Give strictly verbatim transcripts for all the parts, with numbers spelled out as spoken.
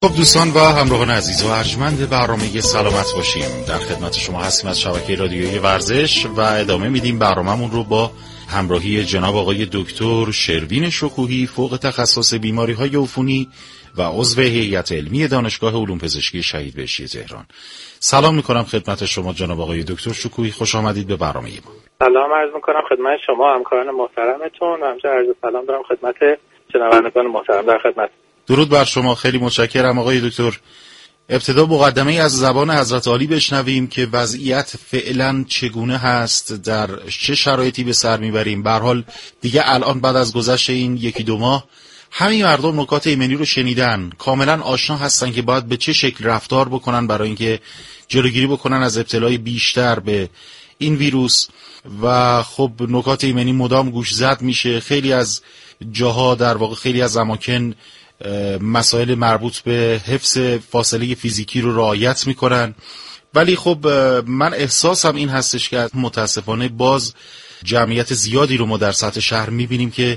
خب دوستان و همراهان عزیز و ارجمند برنامه سلامت باشیم، در خدمت شما هستیم از شبکه رادیویی ورزش و ادامه میدیم برنامه‌مون رو با همراهی جناب آقای دکتر شروین شکوهی، فوق تخصص بیماری‌های عفونی و عضو هیئت علمی دانشگاه علوم پزشکی شهید بهشتی تهران. سلام میکنم خدمت شما جناب آقای دکتر شکوهی، خوش آمدید به برنامه ما. سلام عرض میکنم خدمت شما همکاران محترمتون و همچنین عرض سلام دارم خدمت شنوندگان محترم در خدمت. درود بر شما، خیلی متشکرم آقای دکتر. ابتدا مقدمه از زبان حضرت عالی بشنویم که وضعیت فعلا چگونه هست، در چه شرایطی به سر میبریم. به هر حال دیگه الان بعد از گذشت این یکی دو ماه همین مردم نکات ایمنی رو شنیدن، کاملا آشنا هستن که باید به چه شکل رفتار بکنن برای اینکه جلوگیری بکنن از ابتلای بیشتر به این ویروس. و خب نکات ایمنی مدام گوش زد میشه، خیلی از جاها در واقع خیلی از اماکن مسائل مربوط به حفظ فاصله فیزیکی رو رعایت میکنن، ولی خب من احساسم این هستش که متاسفانه باز جمعیت زیادی رو ما در سطح شهر میبینیم که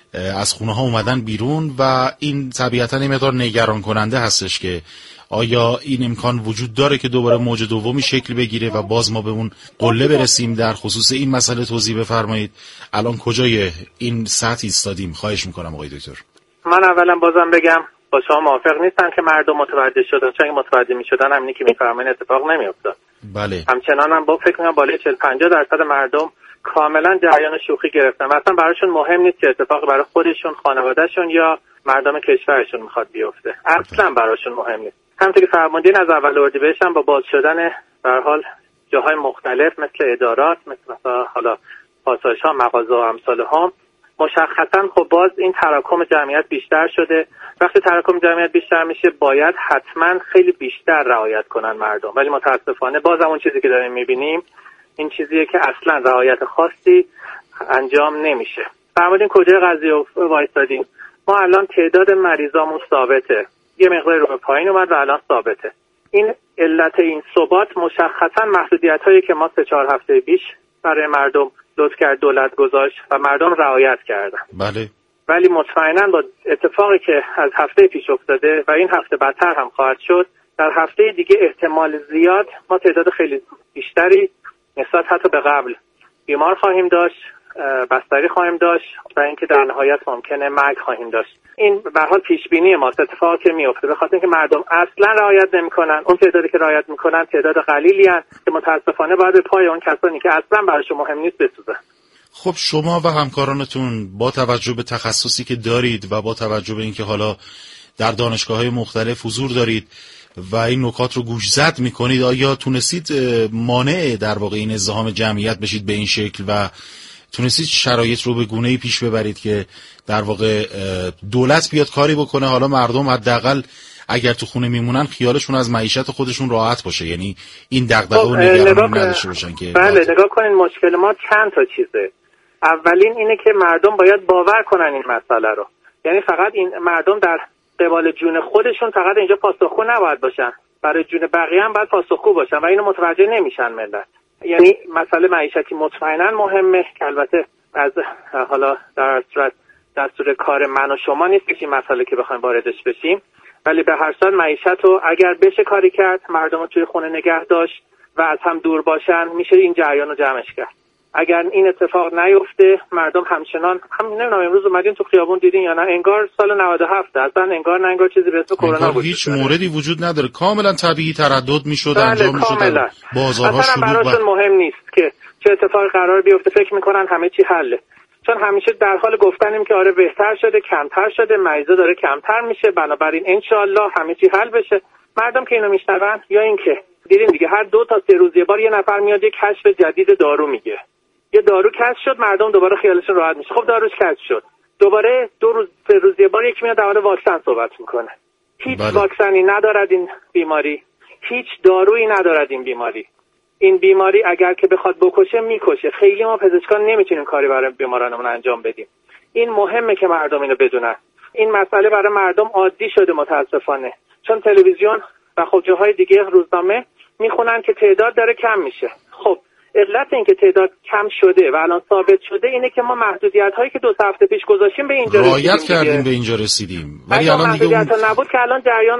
از خونه ها اومدن بیرون و این طبیعتا این مقدار نگران کننده هستش که آیا این امکان وجود داره که دوباره موج دومی شکل بگیره و باز ما به اون قله برسیم. در خصوص این مسئله توضیح بفرمایید، الان کجای این سطح ایستادیم؟ خواهش میکنم آقای دکتر. من اولا بازم بگم با شما موافق نیستم که مردم متوجه شدن، چون متوجه میشدن همینی که میفرمایید اتفاق نمیافتاد. بله. همچنان هم با فکر میکنم بالای چهل پنجاه درصد مردم کاملا جریان شوخی گرفتن، مثلا براشون مهم نیست که اتفاقی برای خودشون، خانوادهشون یا مردم کشورشون میخواد بیفته، اصلا براشون مهم نیست. همونطور که فرمودین از اول اردیبهشت هم با باز شدن به هر حال جاهای مختلف مثل ادارات، مثل مثلا حالا پاساژها، مغازه و امثال هم، مشخصا خب باز این تراکم جمعیت بیشتر شده. وقتی تراکم جمعیت بیشتر میشه باید حتما خیلی بیشتر رعایت کنن مردم، ولی متاسفانه باز اون چیزی که داریم میبینیم این چیزیه که اصلا رعایت خاصی انجام نمیشه. فرمودین کجای قضیه وایسادیم؟ ما الان تعداد مریضامون ثابته، یه مقدار رو به پایین اومد و الان ثابته. این علت این ثبات مشخصا محدودیت‌هایی که ما سه چهار هفته پیش برای مردم لطف کرد دولت گذاشت و مردم رعایت کردن. بله. ولی مطمئنا با اتفاقی که از هفته پیش افتاده و این هفته بدتر هم خواهد شد، در هفته دیگه احتمال زیاد ما تعداد خیلی بیشتری نسبت حتی به قبل بیمار خواهیم داشت، بستری خواهیم داشت و اینکه در نهایت ممکنه مرگ خواهیم داشت. این به هر حال پیش بینی ماست، اتفاقی که میفته، به خاطر اینکه مردم اصلا رعایت نمیکنن. اون تعدادی که رعایت میکنن تعداد قلیلی هستند که متاسفانه باید به پای اون کسانی که اصلا براشون مهم نیست بسوزن. خب شما و همکارانتون با توجه به تخصصی که دارید و با توجه به اینکه حالا در دانشگاه‌های مختلف حضور دارید و این نکات رو گوش زد میکنید، آیا تونستید مانع در واقع این ازدحام جمعیت بشید به این شکل و تونستید شرایط رو به گونه‌ای پیش ببرید که در واقع دولت بیاد کاری بکنه، حالا مردم حداقل اگر تو خونه میمونن خیالشون از معیشت خودشون راحت باشه، یعنی این دغدغه و نگرانی نداشته باشن که بله. نگاه کنین مشکل ما چند تا چیزه. اولین اینه که مردم باید باور کنن این مسئله رو، یعنی فقط این مردم در قبال جون خودشون فقط اینجا پاسخگو نباید باشن، برای جون بقیه هم باید پاسخگو باشن و اینو متوجه نمیشن ملت. یعنی مسئله معیشتی مطمئنا مهمه که البته از حالا در صورت دستور کار من و شما نیست که این مسئله که بخوایم واردش بشیم، ولی به هر صورت معیشت رو اگر بشه کاری کرد، مردم رو توی خونه نگه داشت و از هم دور باشن، میشه این جریان رو جمعش کرد. اگر این اتفاق نیفته مردم همچنان هم نمیدونم امروز اومدین تو خیابون دیدین یا نه، انگار سال نود و هفت اصلا انگار نه انگار چیزی به اسم کرونا بود، هیچ موردی وجود نداره، کاملا طبیعی تردد میشد، بله، انجام میشد، بازارها شلوغ بود. براشون مهم نیست که چه اتفاقی قرار بیفته، فکر میکنن همه چی حله، چون همیشه در حال گفتنیم که آره بهتر شده، کمتر شده، مریضا داره کمتر میشه، بنابراین انشالله همه چی حل بشه. مردم که اینو میشنون یا اینکه دیدین دیگه هر دو تا سه روز یه بار یه نفر میاد یه کشف جدید دارو میگه، یه دارو کشف شد، مردم دوباره خیالشون راحت میشه. خب داروش کشف شد، دوباره دو روز سه روز یه بار یکی میاد در مورد واکسن صحبت میکنه. هیچ بله. واکسنی ندارد این بیماری، هیچ دارویی ندارد این بیماری. این بیماری اگر که بخواد بکشه میکشه. خیلی ما پزشکان نمیتونیم کاری برای بیمارانمون انجام بدیم. این مهمه که مردم اینو بدونن. این مسئله برای مردم عادی شده متاسفانه، چون تلویزیون و خب جاهای دیگه روزنامه میخونن که تعداد داره کم میشه. خب علت این که تعداد کم شده و الان ثابت شده اینه که ما محدودیت هایی که دو هفته پیش گذاشتیم به اینجا رعایت کردیم، به اینجا رسیدیم. ولی الان دیگه اون نبود که الان جریان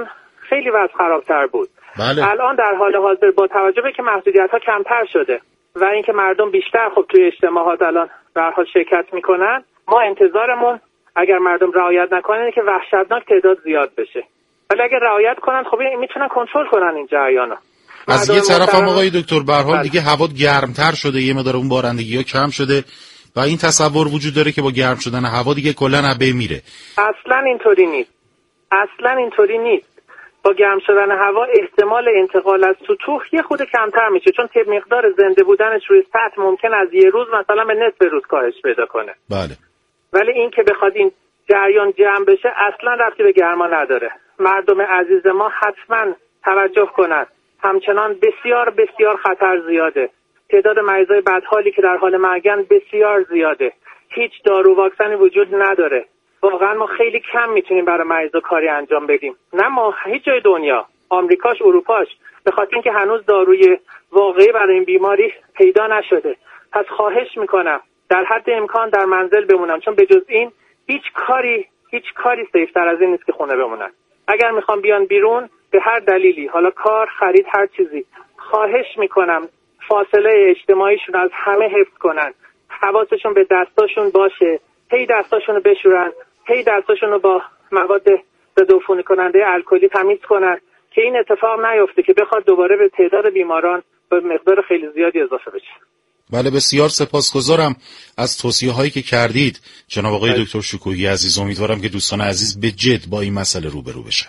خیلی وضع خرابتر بود. بله. الان در حال حاضر با توجه به که محدودیت‌ها کمتر شده و اینکه مردم بیشتر خب توی اجتماعات الان به هر حال شرکت میکنن، ما انتظارمون اگر مردم رعایت نکنن که وحشتناک تعداد زیاد بشه، ولی اگر رعایت کنن خب میتونن کنترل کنن این جریانو. از یه طرف هم آقای دکتر به هر حال دیگه هوا گرمتر شده، یه مقدار اون بارندگی‌ها کم شده و این تصور وجود داره که با گرم شدن هوا دیگه کلا عبه میره. اصلا اینطوری نیست. اصلا اینطوری نیست. با گرم شدن هوا احتمال انتقال از سطوح یه خود کمتر میشه، چون طبق مقدار زنده بودنش روی سطح ممکن از یه روز مثلا به نصف روز کاهش پیدا کنه. بله. ولی این که بخواد این جریان جمع بشه اصلا ربطی به گرما نداره. مردم عزیز ما حتما توجه کنند. همچنان بسیار بسیار خطر زیاده. تعداد مریضای بدحالی که در حال مرگن بسیار زیاده. هیچ دارو واکسنی وجود نداره. واقعا ما خیلی کم میتونیم برای مریضا کاری انجام بدیم. نه ما، هیچ جای دنیا، آمریکاش، اروپاش، به خاطر اینکه هنوز داروی واقعی برای این بیماری پیدا نشده. پس خواهش میکنم در حد امکان در منزل بمونم، چون به جز این هیچ کاری هیچ کاری سیفتر از این نیست که خونه بمونن. اگر میخوام بیان بیرون به هر دلیلی، حالا کار، خرید، هر چیزی، خواهش میکنم فاصله اجتماعیشون از همه حفظ کنن. حواسشون به دستاشون باشه، هی دستاشون رو بشورن، هی دستاشون رو با مواد ضدعفونی کننده الکلی تمیز کنن که این اتفاق نیفته که بخواد دوباره به تعداد بیماران به مقدار خیلی زیادی اضافه بشه. بله، بسیار سپاسگزارم از توصیه هایی که کردید جناب آقای دکتر شکوهی عزیز. امیدوارم که دوستان عزیز به جد با این مسئله روبرو بشن.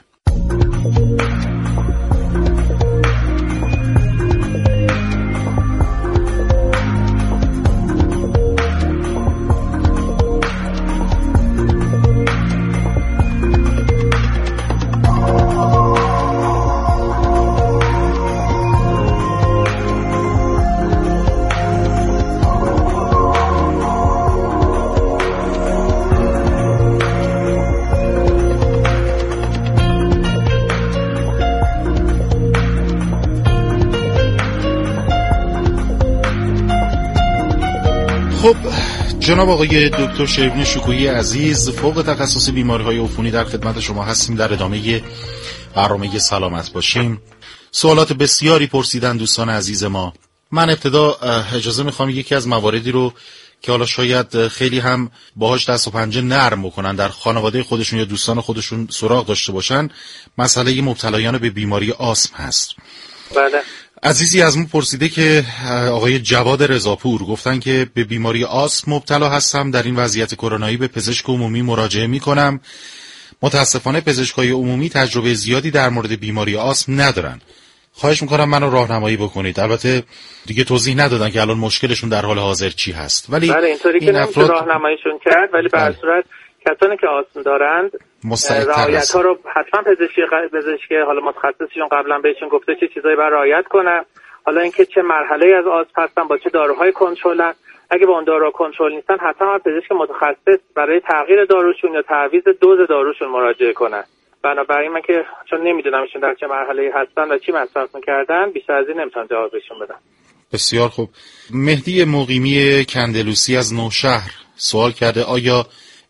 خب جناب آقای دکتر شیرین شکوهی عزیز، فوق تخصص بیماری‌های عفونی در خدمت شما هستیم. در ادامه برنامه سلامت باشیم. سوالات بسیاری پرسیدن دوستان عزیز ما. من ابتدا اجازه میخوام یکی از مواردی رو که حالا شاید خیلی هم باهاش دست و پنجه نرم بکنن در خانواده خودشون یا دوستان خودشون سراغ داشته باشن، مسئله مبتلایان به بیماری آسم هست. بله. عزیزی از ما پرسیده که آقای جواد رضاپور گفتن که به بیماری آسم مبتلا هستم، در این وضعیت کرونایی به پزشک عمومی مراجعه میکنم. متاسفانه پزشکای عمومی تجربه زیادی در مورد بیماری آسم ندارن. خواهش میکنم منو راهنمایی بکنید. البته دیگه توضیح ندادن که الان مشکلشون در حال حاضر چی هست، ولی بله اینطوری که نمیشه افراد... راهنماییشون کرد، ولی به هر صورت کسانی که آسم دارند رعایت ها رو حتما پزشکی پزشکی حالا متخصصشون قبلا بهشون گفته چه چیزایی باید رعایت کنن. حالا اینکه چه مرحله از آسم هستن، با چه داروهای کنترلن، اگه با اون داروها کنترل نیستن حتما پزشک متخصص برای تغییر داروشون یا تعویض دوز داروشون مراجعه کنن. بنابراین من که چون نمیدونم ایشون در چه مرحله‌ای هستن و چی مصرف می‌کردن، بیشتر از این نمیتونم جوابشون بدم. بسیار خوب. مهدی مقیمی کندلوسی از نوشهر سوال کرده آیا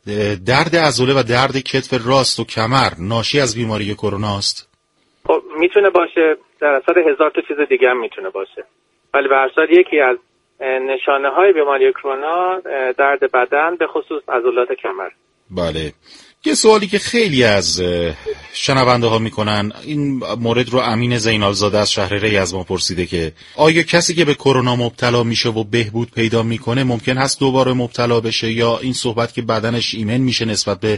درد عضله و درد کتف راست و کمر ناشی از بیماری کرونا است؟ خب میتونه باشه، در اثر هزار تا چیز دیگه هم میتونه باشه، ولی به هر حال یکی از نشانه‌های بیماری کرونا درد بدن به خصوص عضلات کمر. بله. یه سوالی که خیلی از شنونده ها میکنن، این مورد رو امین زینالزاده از شهر ری از ما پرسیده که آیا کسی که به کرونا مبتلا میشه و بهبود پیدا میکنه ممکن هست دوباره مبتلا بشه، یا این صحبت که بدنش ایمن میشه نسبت به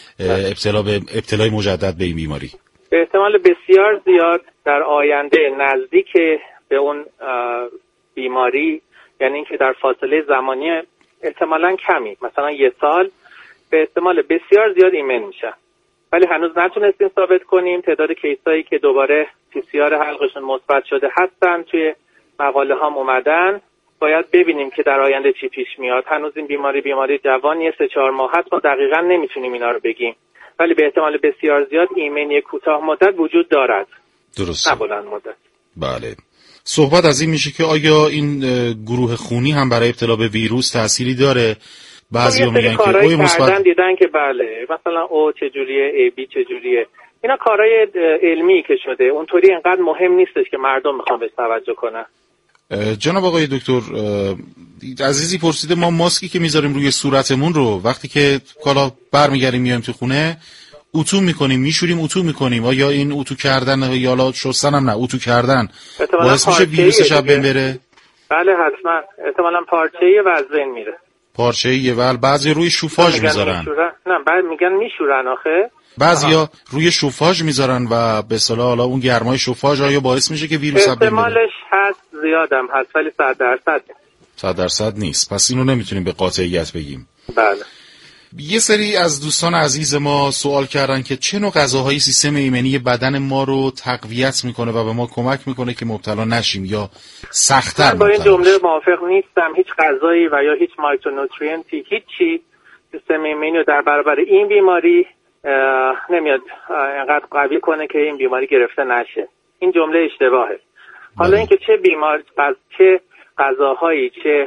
ابتلا به ابتلای مجدد به این بیماری؟ به احتمال بسیار زیاد در آینده نزدیک به اون بیماری، یعنی اینکه در فاصله زمانی احتمالاً کمی، مثلا یه سال، به احتمال بسیار زیاد ایمن میشن، ولی هنوز نتونستیم ثابت کنیم. تعداد کیسایی که دوباره پی سی آر حلقشون مثبت شده هستن توی مقاله ها اومدن. باید ببینیم که در آینده چی پیش میاد. هنوز این بیماری بیماری جوانیه، سه چهار ماه هست، ما دقیقاً نمیتونیم اینا رو بگیم، ولی به احتمال بسیار زیاد ایمنی کوتاه مدت وجود دارد. درست. نه بلند مدت. بله. صحبت از این میشه که آیا این گروه خونی هم برای ابتلا به ویروس تأثیری داره؟ بعضی ها میگن که اوی مثبت دیدن که بله، مثلا او چجوریه، ای بی چجوریه، اینا کارهای علمی که شده، اونطوری اینقدر مهم نیستش که مردم میخوان بهش توجه کنن. جناب آقای دکتر، عزیزی پرسیده ما ماسکی که میذاریم روی صورتمون رو وقتی که کالا برمیگردیم میایم تو خونه اتو میکنیم، میشوریم اتو میکنیم، آیا این اتو کردن یا لا شستن هم نه اتو کردن باعث میشه ویروس شب بین بره؟ بله حتما، احتمالاً پارچه‌ای و از بین میره. پارچه‌ای و بعضی روی شوفاژ میذارن. نه بعد میگن میشورن آخه. بعضیا روی شوفاژ میذارن و به اصطلاح حالا اون گرمای شوفاژ آیا باعث میشه که ویروس شب بین بره؟ احتمالش هست، زیادم هست ولی صد درصد صد درصد نیست. پس اینو نمیتونیم به قاطعیت بگیم. بله. یه سری از دوستان عزیز ما سوال کردن که چه نوع غذاهایی سیستم ایمنی بدن ما رو تقویت میکنه و به ما کمک میکنه که مبتلا نشیم یا سخت‌تر مبتلا. من با این جمله موافق نیستم. هیچ غذایی و یا هیچ مایکرونوترینتی هیچی سیستم ایمنی رو در برابر این بیماری نمیاد اینقدر قوی کنه که این بیماری گرفته نشه. این جمله اشتباهه. حالا اینکه چه بیمار چه غذاهایی چه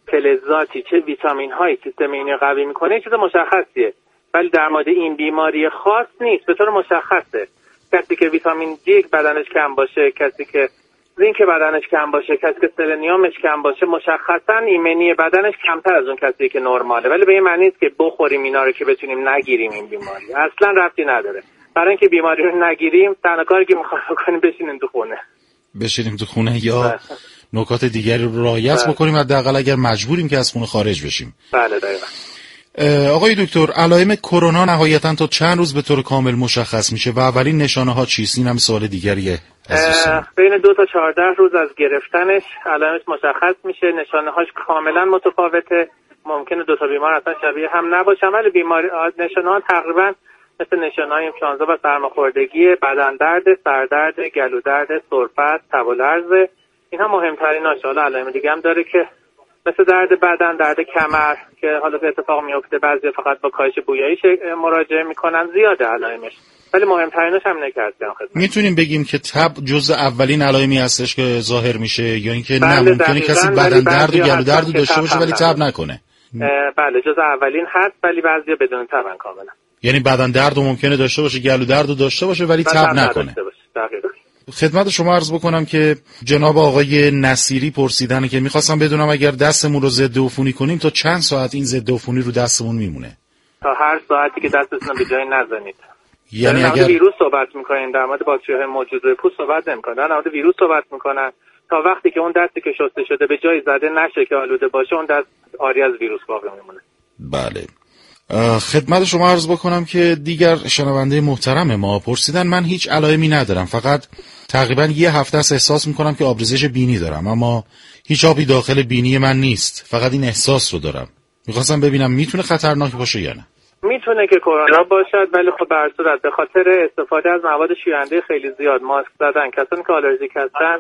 فلزاتی چه ویتامین هایی سیستم ایمنی قوی میکنه چیز مشخصیه، ولی در مورد این بیماری خاص نیست. به طور مشخصه کسی که ویتامین دی بدنش کم باشه، کسی که زینک بدنش کم باشه، کسی که سلنیومش کم باشه، مشخصا ایمنی بدنش کمتر از اون کسی که نرماله. ولی به این معنی نیست که بخوریم اینا رو که بتونیم نگیریم این بیماری. اصلا ربطی نداره. برای اینکه بیماری رو نگیریم تنها کاری که می‌خوایم بکنیم بشینیم تو خونه. بشینیم تو خونه یا نکات دیگری رو رعایت بکنیم، حداقل اگر مجبوریم که از خونه خارج بشیم. بله دقیقاً. آقای دکتر، علائم کرونا نهایتاً تا چند روز به طور کامل مشخص میشه و اولین نشانه ها چیست؟ این هم سوال دیگریه. بین دو تا چهارده روز از گرفتنش علائمش مشخص میشه. نشانه هاش کاملا متفاوته. ممکنه دو تا بیمار اصلا شبیه هم نباشن، ولی بیماری نشانه ها تقریبا مثل نشانه های اینفلوئانزا و سرماخوردگی، بدن درد، سردرد، گلو درد، سرفت، تب و لرز. اینها مهمتریناشه. حالا علائم دیگه هم داره که مثل درد بدن، درد کمر که حالا که اتفاق میفته بعضی فقط با کاهش بویایی مراجعه میکنن، زیاده علائمش، ولی مهمتریناش هم نکردم خدمت. میتونیم بگیم که تب جزء اولین علائمی هستش که ظاهر میشه یا اینکه نه ممکنه کسی بدن درد و گلو درد داشته باشه ولی تب نکنه؟ بله جزء اولین هست ولی بعضیا بدون تبن کاملا. یعنی بدن درد رو ممکنه داشته باشه، گلو درد رو داشته باشه ولی تب نکنه. دقیقاً. خدمت شما عرض بکنم که جناب آقای نصیری پرسیدن که میخواستم بدونم اگر دستمون رو ضد عفونی کنیم تا چند ساعت این ضد عفونی رو دستمون میمونه؟ تا هر ساعتی که دستتون رو به جایی نزنید. یعنی در اگر ویروس صحبت میکنین، در مورد باکتری‌های موجود روی پوست صحبت نمیکنن، در مورد ویروس صحبت میکنن. تا وقتی که اون دستی که شسته شده به جایی زده نشه که آلوده باشه، اون دست آری از ویروس باقی میمونه. بله. خدمت شما عرض بکنم که دیگر شنونده محترم ما پرسیدن من هیچ علائمی ندارم، فقط تقریبا یه هفته است احساس میکنم که آبریزش بینی دارم، اما هیچ آبی داخل بینی من نیست، فقط این احساس رو دارم. میخواستم ببینم میتونه خطرناک باشه یا نه؟ میتونه که کرونا باشد، ولی خب به هر صورت به خاطر استفاده از مواد شوینده خیلی زیاد، ماسک زدن، کسانی که آلرژیک هستن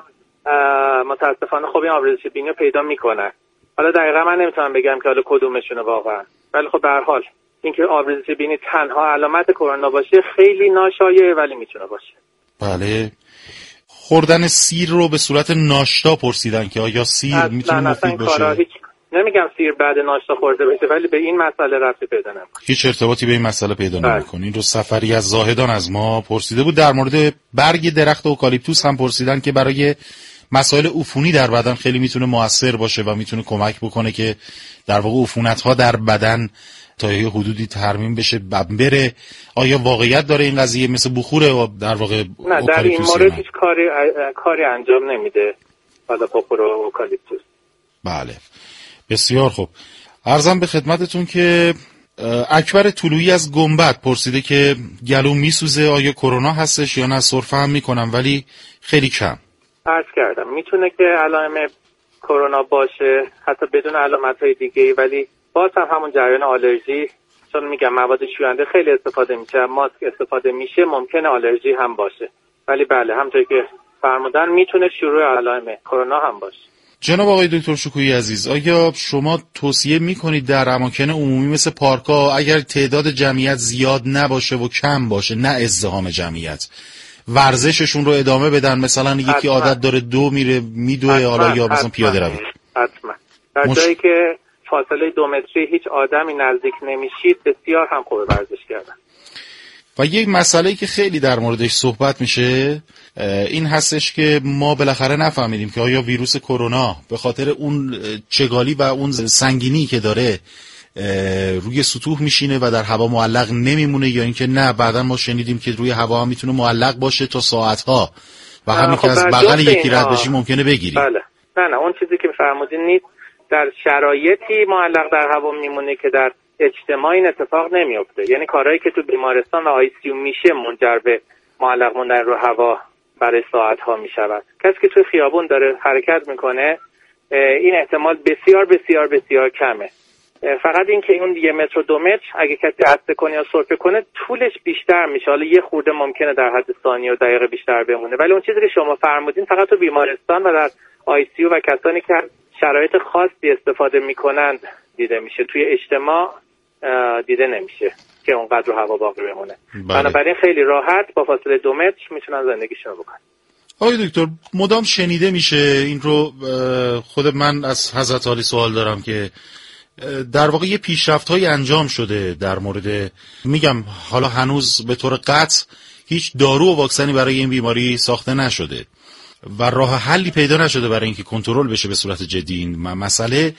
متاسفانه خب این آبریزش بینی رو پیدا میکنن. حالا دقیقاً من نمیتونم بگم که حالا کدومشونه واقعا، ولی خب به هر حال اینکه آبریزش بینی تنها علامت کرونا باشه خیلی ناشایعه، ولی میتونه باشه. بله. خوردن سیر رو به صورت ناشتا پرسیدن که آیا سیر میتونه مفید باشه؟ هیچ نمیگم سیر بعد ناشتا خورده بشه، ولی به این مسئله ربطی پیدا نمیکنه. هیچ ارتباطی به این مسئله پیدا نمیکنه. این رو سفری از زاهدان از ما پرسیده بود. در مورد برگ درخت اوکالیپتوس هم پرسیدن که برای مسائل عفونی در بدن خیلی میتونه موثر باشه و میتونه کمک بکنه که در واقع عفونت‌ها در بدن تا یه حدودی ترمیم بشه بره. آیا واقعیت داره این قضیه مثل بخور در واقع نه در این مورد هیچ کاری کاری انجام نمیده حالا بخور اوکالیپتوس. بله بسیار خوب. عرضم به خدمتتون که اکبر طلویی از گنبد پرسیده که گلو میسوزه، آیا کرونا هستش یا نه؟ سرفه هم میکنم ولی خیلی کم. عرض کردم میتونه که علائم کرونا باشه حتی بدون علامت‌های دیگه‌ای، ولی باز هم همون جریان آلرژی، چون میگم مواد شوینده خیلی استفاده میشه، ماسک استفاده میشه، ممکنه آلرژی هم باشه. ولی بله همونطور که فرمودن میتونه شروع علائم کرونا هم باشه. جناب آقای دکتر شکویی عزیز، آیا شما توصیه میکنید در اماکن عمومی مثل پارک‌ها اگر تعداد جمعیت زیاد نباشه و کم باشه، نه ازدحام جمعیت، ورزششون رو ادامه بدن؟ مثلا یکی حتما. عادت داره دو میره میدوه حالا یا مثلا پیاده روی. حتما در مش... جایی که فاصله دو متری هیچ آدمی نزدیک نمیشید بسیار هم خوبه ورزش کردن. و یک مسئله‌ای که خیلی در موردش صحبت میشه این هستش که ما بالاخره نفهمیدیم که آیا ویروس کرونا به خاطر اون چگالی و اون سنگینی که داره روی سطوح میشینه و در هوا معلق نمیمونه، یا اینکه نه بعدا ما شنیدیم که روی هوا میتونه معلق باشه تا ساعتها و همین که از بغل یکی رد بشی ممکنه بگیریم. بله. نه نه اون چیزی که فرمودین نیست. در شرایطی معلق در هوا میمونه که در اجتماع این اتفاق نمیفته. یعنی کارهایی که تو بیمارستان و آی سی یو میشه منجر به معلق موندن رو هوا برای ساعتها میشود. کسی که تو خیابون داره حرکت میکنه این احتمال بسیار بسیار بسیار کمه. فقط این که اون یه متر و دو متر اگه کسی عطسه کنه یا سرفه کنه طولش بیشتر میشه. حالا یه خورده ممکنه در حد ثانیه و دقیقه بیشتر بمونه، ولی اون چیزی که شما فرمودین فقط تو بیمارستان و در آی سی یو و کسانی که شرایط خاصی استفاده میکنند دیده میشه. توی اجتماع دیده نمیشه که اونقدر رو هوا باقی بمونه. بنابراین خیلی راحت با فاصله دو متر میتونن زندگیشون رو بکنن. آقای دکتر مدام شنیده میشه این رو، خود من از حضرت عالی سوال دارم که در واقع یه پیشرفت‌هایی انجام شده در مورد، میگم حالا هنوز به طور قطع هیچ دارو و واکسنی برای این بیماری ساخته نشده و راه حلی پیدا نشده برای اینکه کنترل بشه به صورت جدی این مسئله،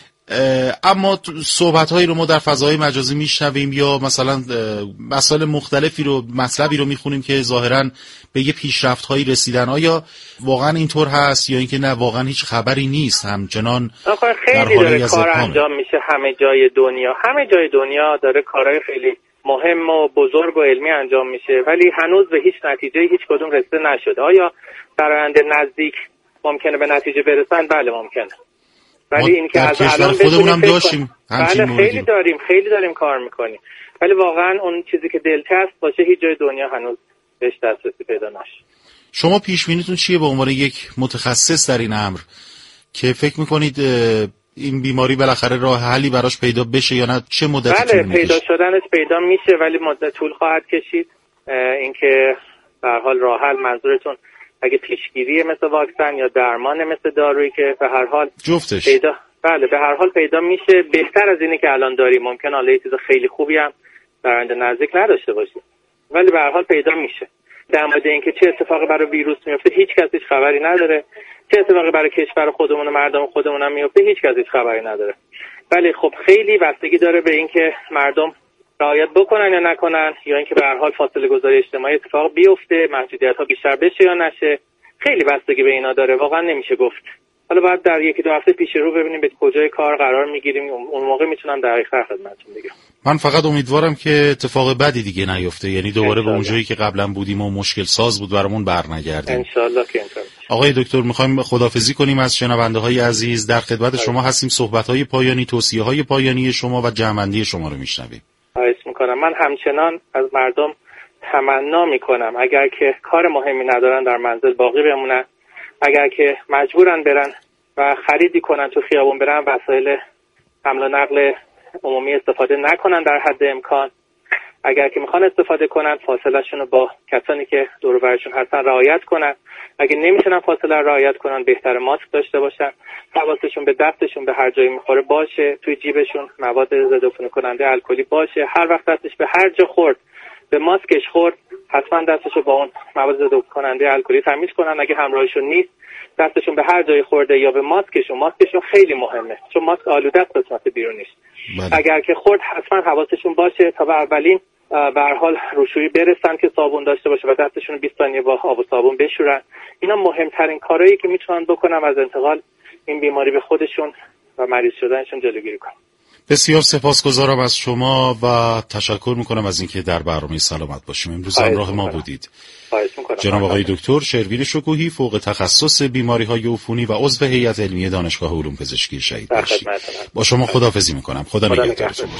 اما صحبت‌هایی رو ما در فضای مجازی میشنویم یا مثلا مسائل مختلفی رو مطلبی رو میخونیم که ظاهراً به یه پیشرفت‌هایی رسیدن. آیا واقعا اینطور هست یا اینکه نه واقعا هیچ خبری نیست همچنان؟ خیلی داره کار انجام میشه همه جای دنیا، همه جای دنیا داره کارهای خیلی مهم و بزرگ و علمی انجام میشه، ولی هنوز به هیچ نتیجه هیچ کدوم رسیده نشده. آیا در آینده نزدیک ممکنه به نتیجه برسن؟ بله ممکنه، ولی این که از الان خودمونم داشتیم بله خیلی داریم خیلی داریم کار میکنیم، ولی واقعا اون چیزی که دلچسب باشه هیچ جای دنیا هنوز بهش دسترسی پیدا نشد. شما پیش بینیتون چیه به عنوان یک متخصص در این امر که فکر میکنید این بیماری بالاخره راه حلی براش پیدا بشه یا نه؟ چه مدتی بله طول میکشه؟ پیدا شدنش پیدا میشه ولی مدت طول خواهد کشید. اینکه به هر حال راه حل منظورتون اگه پیشگیری مثل واکسن یا درمان مثل دارویی که به هر حال جفتش پیدا بله به هر حال پیدا میشه، بهتر از اینی که الان داریم. ممکن حالا یه چیز خیلی خوبی هم در آینده نزدیک نداشته باشیم، ولی به هر حال پیدا میشه. در مورد اینکه چه اتفاقی برای ویروس میفته هیچ کس هیچ خبری نداره، چه اتفاقی برای کشور خودمون و مردم خودمون هم میفته هیچ کس هیچ خبری نداره. ولی خب خیلی بستگی داره به اینکه مردم رعایت بکنن یا نکنن، یا اینکه به هر حال فاصله گذاری اجتماعی اتفاق بیفته، محدودیت‌ها بیشتر بشه یا نشه. خیلی بستگی به اینا داره، واقعا نمیشه گفت. حالا باید در یکی دو هفته پیش رو ببینیم به کجای کار قرار میگیریم، اون موقع میتونم دقیق‌تر خدمتتون بگم. من فقط امیدوارم که اتفاق بدی دیگه نیفته، یعنی دوباره به اونجایی که قبلا بودیم و مشکل ساز بود برامون برنگردیم. ان شاءالله که اینطور. آقای دکتر می‌خوایم خداحافظی کنیم از شنونده‌های عزیز، در خدمت شما هستیم. صحبت‌های پایانی، توصیه‌های پایانی شما و جمع‌بندی شما رو میشنویم. خواهش می‌کنم. من همچنان از مردم تمنا می‌کنم اگر که کار مهمی ندارن در منزل باقی بمونن، اگر که مجبورن برن و خریدی کنن تو خیابون برن، وسایل حمل و نقل عمومی استفاده نکنن در حد امکان. اگر که میخوان استفاده کنن فاصله‌شون رو با کسانی که دور و برشون هستن رعایت کنن. اگه نمیتونن فاصله رعایت کنن بهتر ماسک داشته باشن، حواسشون به دستشون به هر جایی میخوره باشه، توی جیبشون مواد ضدعفونی کننده الکلی باشه، هر وقت دستش به هر جا خورد به ماسکش خورد حتما دستشو با اون مواد ضد کننده الکلی تمیز کنن. اگه همراهشون نیست دستشون به هر جایی خورده یا به ماسکشون، ماسکشون خیلی مهمه چون ماسک آلوده است قسمت بیرونیش. اگر که خورد حتما حواسشون باشه تا به اولین به هر حال روشویی برسن که صابون داشته باشه و دستشون بیست ثانیه با آب و صابون بشورن. اینا مهمترین کارهایی که میتونن بکنن از انتقال این بیماری به خودشون و مریض شدنشون جلوگیری کنن. بسیار سپاسگزارم از شما و تشکر میکنم از اینکه در برنامه سلامت باشیم امروز همراه ما بودید. جناب آقای دکتر شروین شکوهی، فوق تخصص بیماری‌های عفونی و عضو هیئت علمی دانشگاه علوم پزشکی شهید بهشتی. با شما خداحافظی میکنم. خدا نگهدارتون.